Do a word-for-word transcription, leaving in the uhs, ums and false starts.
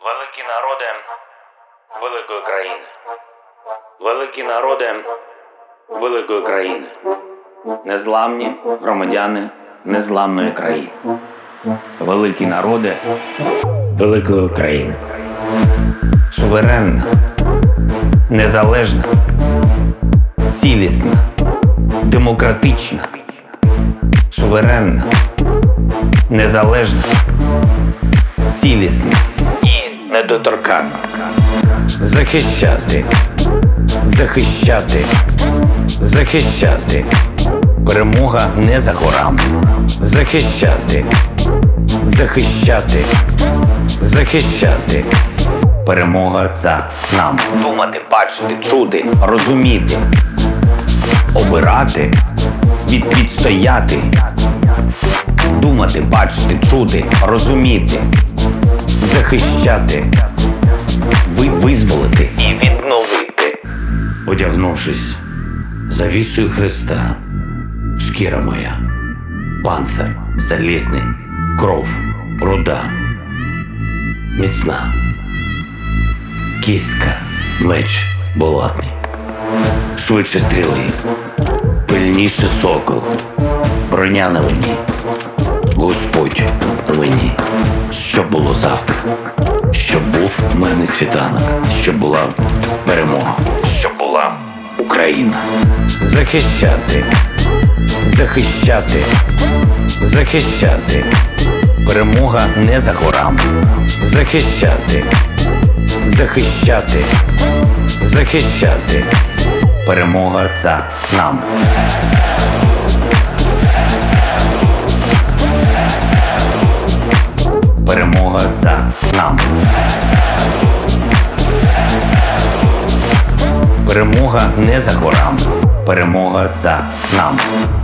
Великі народи великої країни. Великі народи великої країни. Незламні громадяни незламної країни. Великі народи великої країни. Суверенна, незалежна, цілісна, демократична. Суверенна, незалежна, цілісна і недоторканна. Захищати, захищати, захищати. Перемога не за горами. Захищати, захищати, захищати. Перемога за нами. Думати, бачити, чути, розуміти, обирати, від, відстояти. Думати, бачити, чути, розуміти, захищати, ви, визволити і відновити. Одягнувшись завісою Христа, шкіра моя, панцир залізний, кров, руда, міцна, кістка, меч болотний, швидше стріли, пильніше сокол, броня на мені, Господь на мені. Щоб було завтра, щоб був мирний світанок, щоб була перемога, щоб була Україна. Захищати, захищати, захищати. Перемога не за горами. Захищати, захищати, захищати. Перемога за нами. Перемога за нами. Перемога не за горами. Перемога за нами.